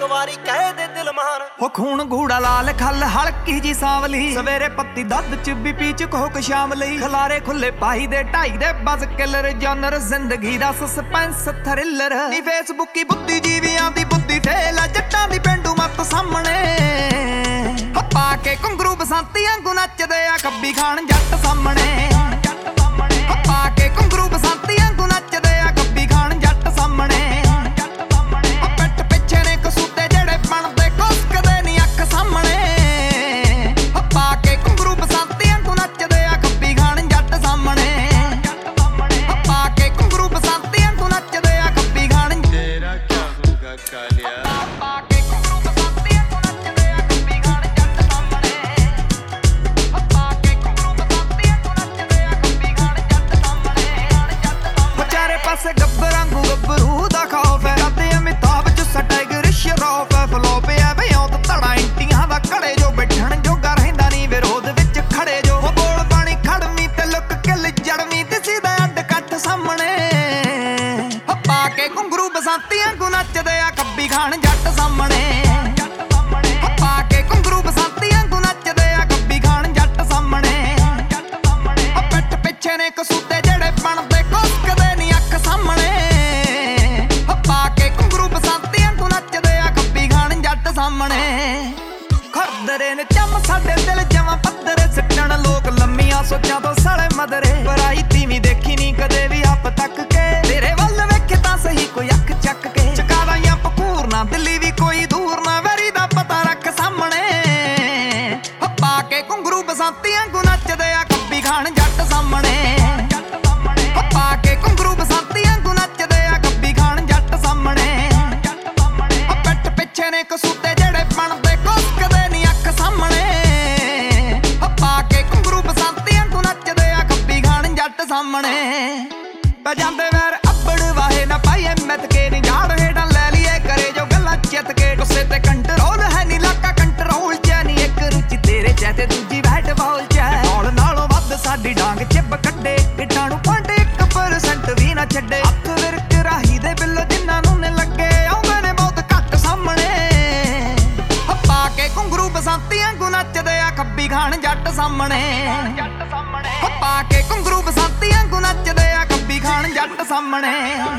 ਵਾਰੀ ਕਹਿ ਦੇ ਦਿਲ ਮਾਨ ਹੋ ਖੂਨ ਗੂੜਾ ਲਾਲ ਖੱਲ ਹਲਕੀ ਜੀ ਸਾਵਲੀ ਸਵੇਰੇ ਪੱਤੀ ਦੁੱਧ ਚ ਬੀਪੀ ਚ ਕੋਕ ਸ਼ਾਮ ਲਈ ਖਲਾਰੇ ਖੁੱਲੇ ਪਾਈ ਦੇ ਢਾਈ ਦੇ ਬਸ ਕਿਲਰ ਜਨਰ ਜ਼ਿੰਦਗੀ ਦਾ ਸਸਪੈਂਸ ਥ੍ਰਿਲਰ ਨੀ ਫੇਸਬੁੱਕੀ ਬੁੱਧੀ ਜੀਵਿਆਂ ਦੀ ਬੁੱਧੀ ਫੇਲ ਜੱਟਾਂ ਦੀ ਪਿੰਡੂ ਮੱਤ ਸਾਹਮਣੇ ਪਾ ਕੇ ਘੁੰਗਰੂ ਬਸੰਤੀ ਵਾਂਗੂ ਨੱਚਦੇ ਆ ਕੱਬੀ ਖਾਨ ਜੱਟ ਸਾਹਮਣੇ ਪਾ ਕੇ ਘੁੰਗਰੂ ਬਸੰਤੀ ਵਾਂਗੂ ਨੱਚਦੇ ਆ ਕੱਬੀ ਖਾਨ ਜੱਟ ਸਾਹਮਣੇ ਪਿੱਠ ਪਿੱਛੇ ਨੇ ਕਸੂਤੇ ਜਿਹੜੇ ਬਣਦੇ ਕੁਸਕਦੇ ਨੀ ਅੱਖ ਸਾਹਮਣੇ ਪਾ ਕੇ ਘੁੰਗਰੂ ਬਸੰਤੀ ਵਾਂਗੂ ਨੱਚਦੇ ਆ ਕੱਬੀ ਖਾਨ ਜੱਟ ਸਾਹਮਣੇ ਪਾ ਕੇ ਘੁੰਗਰੂ ਬਸੰਤੀ ਵਾਂਗੂ ਨੱਚਦੇ ਆ ਕੱਬੀ ਖਾਨ ਤੇਰਾ ਕਿਆ ਹੋਗਾ ਕਾਲਿਆ ਪਾ ਕੇ ਘੁੰਗਰੂ ਬਸੰਤੀ ਵਾਂਗੂ ਨੱਚਦੇ ਆ ਕੱਬੀ ਖਾਨ ਜੱਟ ਸਾਹਮਣੇ ਪਾ ਕੇ ਘੁੰਗਰੂ ਬਸੰਤੀ ਵਾਂਗੂ ਨੱਚਦੇ ਆ ਕੱਬੀ ਖਾਨ ਜੱਟ ਸਾਹਮਣੇ ਚਾਰੇ ਪਾਸੇ ਗੱਬਰ ਵਾਂਗੂ ਗੱਭਰੂ ਦਾ ਖੌਫ ਹੈ ਕਰਦੇ ਅਮਿਤਾਭ ਚ ਟਾਈਗਰ ਸ਼ਰੋਫ ਹੈ ਫਲੋਪ ਹੈ ਬਿਆਉਤ ਧੜਾ ਇੰਟੀਆਂ ਦਾ ਘੜੇ ਜੋ ਬੈਠਣ ਜੋਗਾ ਰਹਿੰਦਾ ਨਹੀਂ ਵਿਰੋਧ ਵਿੱਚ ਖੜੇ ਜੋ ਬੋਲ ਪਾਣੀ ਖੜਮੀ ਤੇ ਲੁੱਕ ਕਿਲ ਜੜਮੀ ਦਿਸੀ ਦਾ ਅੱਡ ਕੱਠ ਸਾਹਮਣੇ ਪਾ ਕੇ ਘੁੰਗਰੂ ਬਸੰਤੀ ਵਾਂਗੂ ਨੱਚਦੇ ਆ ਕੱਬੀ ਖਾਨ ਜੱਟ ਸਾਹਮਣੇ ਪਾ ਕੇ ਘੁੰਗਰੂ ਬਸੰਤੀ ਵਾਂਗੂ ਨੱਚਦੇ ਆ ਕੱਬੀ ਖਾਨ ਜੱਟ ਸਾਹਮਣੇ ਪਿੱਠ ਪਿੱਛੇ ਨੇ ਕਸੂਤੇ ਜਿਹੜੇ ਬਣਦੇ ਕੁਸਕਦੇ ਨੀ ਅੱਖ ਸਾਹਮਣੇ ਪਾ ਕੇ ਘੁੰਗਰੂ ਬਸੰਤੀ ਵਾਂਗੂ ਨੱਚਦੇ ਆ ਕੱਬੀ ਖਾਨ ਜੱਟ ਸਾਹਮਣੇ ਖਰਦਰੇ ਨੇ ਚੰਮ ਸਾਡੇ ਦਿਲ ਜਮਾਂ ਪੱਧਰੇ ਸਿੱਟਣ ਲੋਕ ਲੰਮੀਆਂ ਸੋਚਾਂ ਤੋਂ ਸਾਲੇ ਮਦਰੇ ਬਰਾਈ ਤੀਵੀਂ ਦੇਖੀ ਨੀ ਕਦੇ ਵੀ ਹੱਪ ਤੱਕ ਕੇ ਤੇਰੇ ਵੱਲ ਵੇਖੇ ਤਾਂ ਸਹੀ ਕੋਈ ਅੱਖ ਚੱਕ ਕੇ ਚਕਾਦਾ ਜਾਂ ਪਕੂਰ ਨਾ ਦਿੱਲੀ ਵੀ ਕੋਈ ਦੂਰ ਨਾ ਵੈਰੀ ਦਾ ਪਤਾ ਰੱਖ ਸਾਹਮਣੇ ਪਾ ਕੇ ਘੁੰਗਰੂ ਬਸੰਤੀ ਵਾਂਗੂ ਨੱਚਦੇ ਆ ਕੱਬੀ ਖਾਨ ਜੱਟ ਸਾਹਮਣੇ ਪਾ ਕੇ ਘੁੰਗਰੂ ਬਸੰਤੀ ਵਾਂਗੂ ਨੱਚਦੇ ਆ ਕੱਬੀ ਖਾਨ ਜੱਟ ਸਾਹਮਣੇ ਪਿੱਠ ਪਿੱਛੇ ਨੇ ਕਸੂਤੇ ਜਿਹੜੇ ਬਣਦੇ ਕੁਸਕਦੇ ਨੀ ਅੱਖ ਸਾਹਮਣੇ ਪਾ ਕੇ ਘੁੰਗਰੂ ਬਸੰਤੀ ਵਾਂਗੂ ਨੱਚਦੇ ਆ ਕੱਬੀ ਖਾਨ ਜੱਟ ਸਾਹਮਣੇ ਪੈ ਜਾਂਦੇ ਵੈਰ ਅੱਬੜ ਵਾਹੇ ਨਾ ਪਾਈਏ ਮਿੱਥ ਕੇ ਨੀ ਝਾੜ ਹੇਠਾਂ ਲੈ ਲਈਏ ਕਰੇ ਜੋ ਗੱਲਾਂ ਚਿੱਤ ਕੇ ਗੁੱਸੇ ਤੇ ਕੰਟਰੋਲ ਹੈ ਨੀ ਲਾਕਾ ਕੰਟਰੋਲ ਚ ਨੀ ਇੱਕ ਰੁਚੀ ਤੇਰੇ ਚ ਤੇ ਦੂਜੀ ਬੈਟ ਬਾਲ ਚ ਢੋਲ ਨਾਲੋਂ ਵੱਧ ਸਾਡੀ ਡਾਂਗ ਚਿੱਬ ਕੱਢੇ ਪਿੱਠਾਂ ਨੂੰ 0.1% ਵੀ ਨਾ ਛੱਡੇ ਹੱਥ ਵਿਰਕ ਰਾਹੀ ਦੇ ਬਿੱਲੋ ਜਿਨ੍ਹਾਂ ਨੂੰ ਨੇ ਲੱਗੇ ਆਉਂਦੇ ਨੇ ਬਹੁਤ ਘੱਟ ਸਾਹਮਣੇ ਪਾ ਕੇ ਘੁੰਗਰੂ ਬਸੰਤੀ ਵਾਂਗੂ ਨੱਚਦੇ ਆ ਕੱਬੀ ਖਾਨ ਜੱਟ ਸਾਹਮਣੇ ਪਾ ਕੇ ਘੁੰਗਰੂ ਬਸੰਤੀ ਵਾਂਗੂ ਨੱਚਦੇ ਆ ਕੱਬੀ ਖਾਨ ਜੱਟ ਸਾਹਮਣੇ